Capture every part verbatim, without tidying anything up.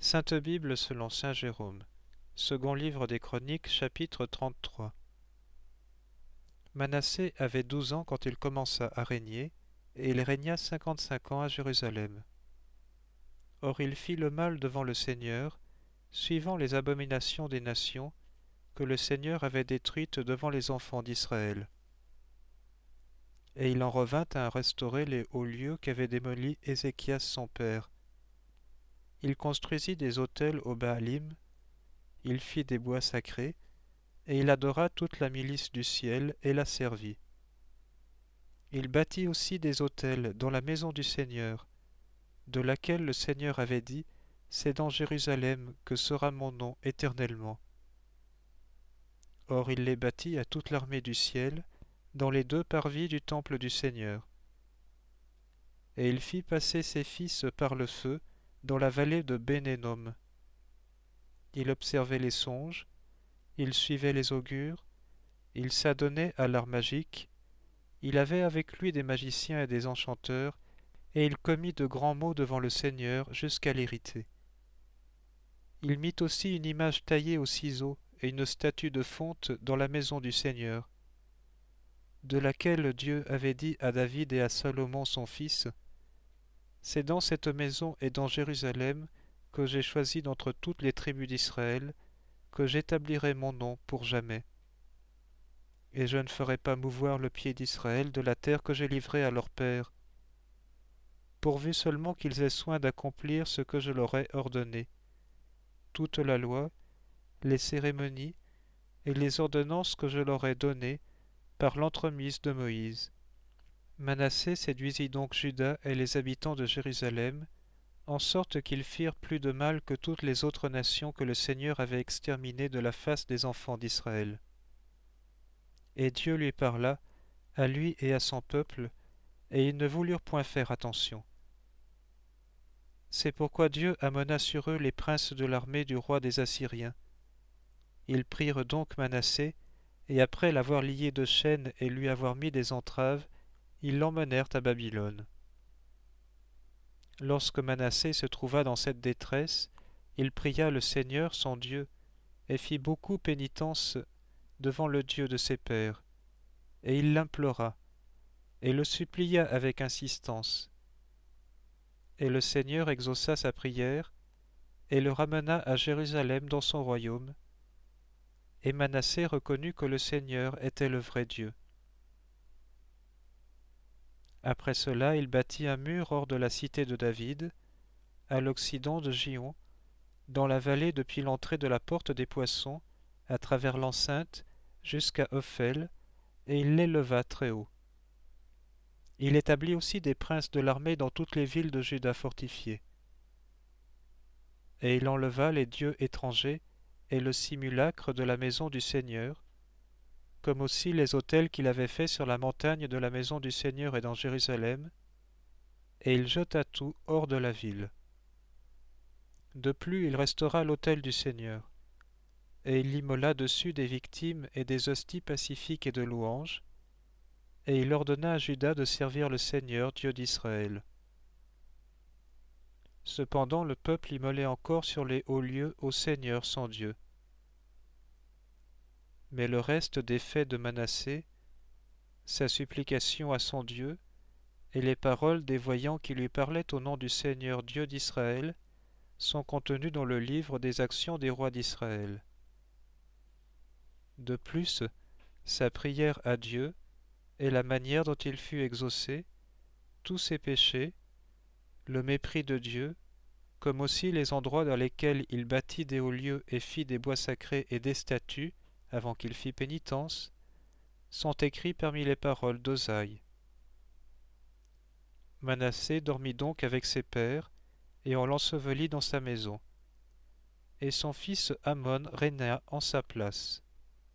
Sainte Bible selon saint Jérôme. Second livre des Chroniques, chapitre trente-trois. Manassé avait douze ans quand il commença à régner, et il régna cinquante-cinq ans à Jérusalem. Or il fit le mal devant le Seigneur, suivant les abominations des nations que le Seigneur avait détruites devant les enfants d'Israël. Et il en revint à restaurer les hauts lieux qu'avait démolis Ézéchias son père. Il construisit des autels aux Baalim, il fit des bois sacrés, et il adora toute la milice du ciel et la servit. Il bâtit aussi des autels dans la maison du Seigneur, de laquelle le Seigneur avait dit, « C'est dans Jérusalem que sera mon nom éternellement. » Or il les bâtit à toute l'armée du ciel, dans les deux parvis du temple du Seigneur. Et il fit passer ses fils par le feu dans la vallée de Ben-Hinnom. Il observait les songes, il suivait les augures, il s'adonnait à l'art magique, il avait avec lui des magiciens et des enchanteurs, et il commit de grands maux devant le Seigneur jusqu'à l'irriter. Il mit aussi une image taillée au ciseau et une statue de fonte dans la maison du Seigneur, de laquelle Dieu avait dit à David et à Salomon son fils, « C'est dans cette maison et dans Jérusalem que j'ai choisi d'entre toutes les tribus d'Israël, que j'établirai mon nom pour jamais. Et je ne ferai pas mouvoir le pied d'Israël de la terre que j'ai livrée à leur père, pourvu seulement qu'ils aient soin d'accomplir ce que je leur ai ordonné, toute la loi, les cérémonies et les ordonnances que je leur ai données par l'entremise de Moïse. » Manassé séduisit donc Juda et les habitants de Jérusalem, en sorte qu'ils firent plus de mal que toutes les autres nations que le Seigneur avait exterminées de la face des enfants d'Israël. Et Dieu lui parla, à lui et à son peuple, et ils ne voulurent point faire attention. C'est pourquoi Dieu amena sur eux les princes de l'armée du roi des Assyriens. Ils prirent donc Manassé, et après l'avoir lié de chaînes et lui avoir mis des entraves, ils l'emmenèrent à Babylone. Lorsque Manassé se trouva dans cette détresse, il pria le Seigneur son Dieu, et fit beaucoup pénitence devant le Dieu de ses pères, et il l'implora, et le supplia avec insistance. Et le Seigneur exauça sa prière, et le ramena à Jérusalem dans son royaume, et Manassé reconnut que le Seigneur était le vrai Dieu. Après cela, il bâtit un mur hors de la cité de David, à l'occident de Gion, dans la vallée depuis l'entrée de la porte des poissons, à travers l'enceinte, jusqu'à Ophel, et il l'éleva très haut. Il établit aussi des princes de l'armée dans toutes les villes de Juda fortifiées. Et il enleva les dieux étrangers et le simulacre de la maison du Seigneur, comme aussi les autels qu'il avait faits sur la montagne de la maison du Seigneur et dans Jérusalem, et il jeta tout hors de la ville. De plus, il restaura l'autel du Seigneur, et il immola dessus des victimes et des hosties pacifiques et de louanges, et il ordonna à Juda de servir le Seigneur, Dieu d'Israël. Cependant, le peuple immolait encore sur les hauts lieux au Seigneur son Dieu. Mais le reste des faits de Manassé, sa supplication à son Dieu, et les paroles des voyants qui lui parlaient au nom du Seigneur Dieu d'Israël, sont contenus dans le livre des actions des rois d'Israël. De plus, sa prière à Dieu, et la manière dont il fut exaucé, tous ses péchés, le mépris de Dieu, comme aussi les endroits dans lesquels il bâtit des hauts lieux et fit des bois sacrés et des statues, avant qu'il fît pénitence, sont écrits parmi les paroles d'Osaïe. Manassé dormit donc avec ses pères, et on l'ensevelit dans sa maison. Et son fils Amon régna en sa place.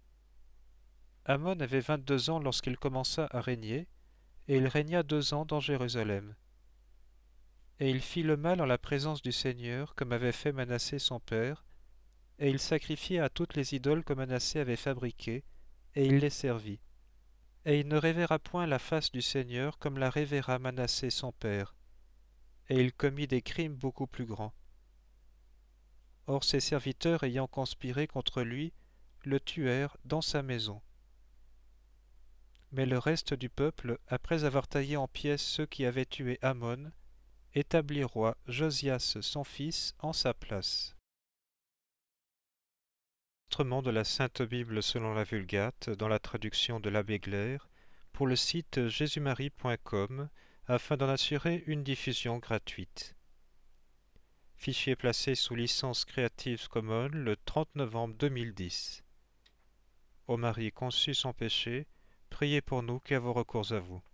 Amon avait vingt-deux ans lorsqu'il commença à régner, et il régna deux ans dans Jérusalem. Et il fit le mal en la présence du Seigneur, comme avait fait Manassé son père, et il sacrifia à toutes les idoles que Manassé avait fabriquées, et il les servit. Et il ne révéra point la face du Seigneur comme la révéra Manassé son père, et il commit des crimes beaucoup plus grands. Or ses serviteurs ayant conspiré contre lui, le tuèrent dans sa maison. Mais le reste du peuple, après avoir taillé en pièces ceux qui avaient tué Amon, établit roi Josias son fils en sa place. Enregistrement de la Sainte Bible selon la Vulgate dans la traduction de l'abbé Glaire pour le site jésus marie point com afin d'en assurer une diffusion gratuite. Fichier placé sous licence Creative Commons le trente novembre deux mille dix. Ô Marie conçue sans péché, priez pour nous qui avons recours à vous.